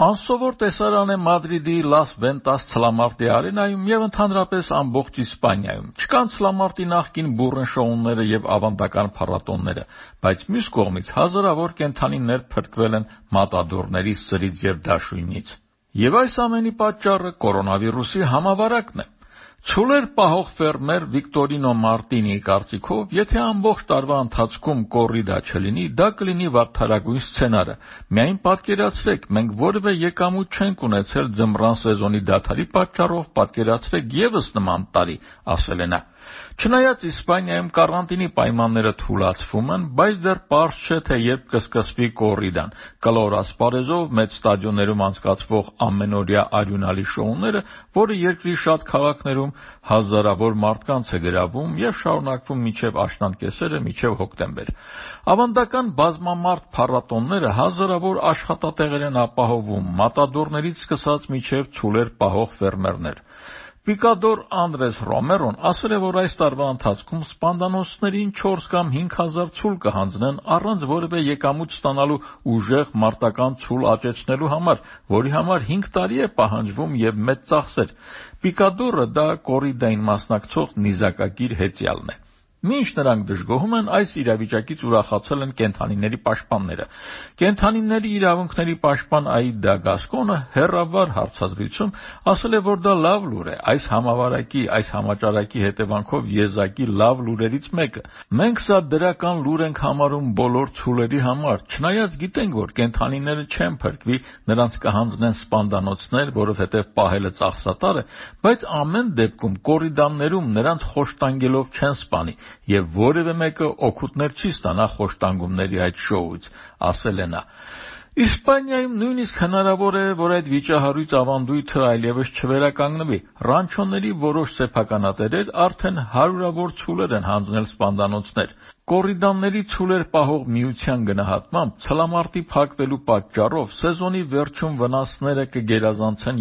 Անսովոր տեսարան է Մադրիդի Լաս Վենտաս ցլամարտի արենայում եւ ընդհանրապես ամբողջ Իսպանիայում։ Չկան ցլամարտի նախկին բուռն շոուները եւ ավանդական փառատոնները, բայց մյուս կողմից հազարավոր կենդանիներ փրկվել են մատադորների սրից եւ դաշույնից։ Եվ այս ամենի պատճառը կորոնավիրուսի համավարակն է։ Ցուլեր պահող ֆերմեր Վիկտորինո Մարտինիի կարծիքով, եթե ամբողջ տարվա ընթացքում կոռիդա չլինի, դա կլինի վատթարագույն սցենարը։ Միայն պատկերացրեք, մենք որևէ եկամուտ չենք ունեցել ձմռան սեզոնի դադարի պատճառով, պատկերացրեք եւս նման տարի, ասել է նա։ Չնայած Իսպանիայում կարանտինի պայմանները թուլացվում են, բայց դեռ պարզ չէ, թե երբ կսկսվի կոռիդան։ Կլոր ասպարեզով մեծ ստադիոններում անցկացվող ամենօրյա արյունալի շոուները, որը երկրի շատ քաղաքներում հազարավոր մարդկանց է գրավում եւ շարունակվում մինչեւ աշնան կեսերը, մինչեւ հոկտեմբեր։ Ավանդական բազմամարդ փառատոնները հազարավոր աշխատատեղեր են ապահովում, մատադորներից սկսած մինչեւ ցուլեր պահող ֆերմերներ։ Պիկադոր Անդրես Ռոմերոն ասել է, որ այս տարվա ընթացքում սպանդանոցներին 4 կամ 5000 ցուլ կհանձնեն առանց որևէ եկամուտ ստանալու ուժեղ մարտական ցուլ աճեցնելու համար, որի համար 5 տարի է պահանջվում եւ մեծ ծախսեր։ Պիկադորը դա կոռիդային մասնակցող նիզակակիր հեծյալն է։ Մինչ նրանք դժգոհում են, այս իրավիճակից ուրախացել են կենդանիների պաշտպանները։ Կենդանիների իրավունքների պաշտպան Աիդա Գասկոնը հեռավար հարցազրույցում ասել է, որ դա լավ լուր է, այս համավարակի, այս համաճարակի հետևանքով եզակի լավ լուրերից մեկը։ Մենք սա դրական լուր ենք համարում բոլոր ցուլերի համար, չնայած գիտենք, որ կենդանիները չեն փրկվի, նրանց կհանձնեն սպանդանոցներ, որովհետև պահելը ծախսատար է, բայց ամեն դեպքում կոռիդաներում նրանց խոշտանգելով չեն սպանի եւ որևէ մեկը օգուտներ չի ստանա խոշտանգումների այդ շոուից, ասել է նա։ Իսպանիայում նույնիսկ հնարավոր է, որ այդ վիճահարույց ավանդույթը այլևս չվերականգնվի։ Ռանչոների որոշ սեփականատերեր արդեն հարյուրավոր ցուլեր են հանձնել սպանդանոցներ։ Կոռիդաների ցուլեր պահող միության գնահատմամբ ցլամարտի փակվելու պատճառով սեզոնի վերջում վնասները կգերազանցեն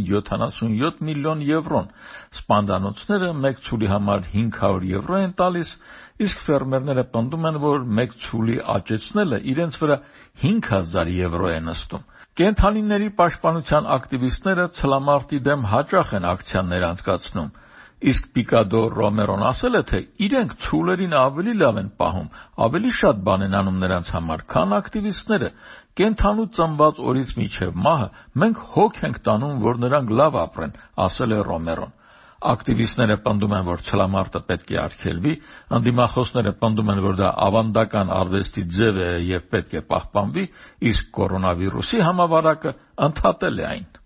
77 միլիոն եվրոն։ Սպանդանոցները մեկ ցուլի համար 500 եվրո են տալիս, իսկ ֆերմերները պնդում են, որ մեկ ցուլի աճեցնելը իրենց վրա 5000 եվրո է նստում։ Կենդանիների պաշտպանության ակտիվիստները ցլամարտի դեմ հաճախ են ակցիաներ անցկացնում։ Իսկ Պիկադոր Ռոմերոն ասել է, թե իրենք ցուլերին ավելի լավ են պահում, ավելի շատ բան են անում նրանց համար, քան ակտիվիստները։ Կենդանու ծնված օրից մինչև մահը մենք հոգ ենք տանում, որ նրանք լավ ապրեն, ասել է Ռոմերոն։ Ակտիվիստները պնդում են, որ ցլամարտը պետք է արգելվի, ընդդիմախոսները պնդում են, որ դա ավանդական արվեստի ձև է եւ պետք է պահպանվի, իսկ կորոնավիրուսի համավարակը ընդհատել է այն։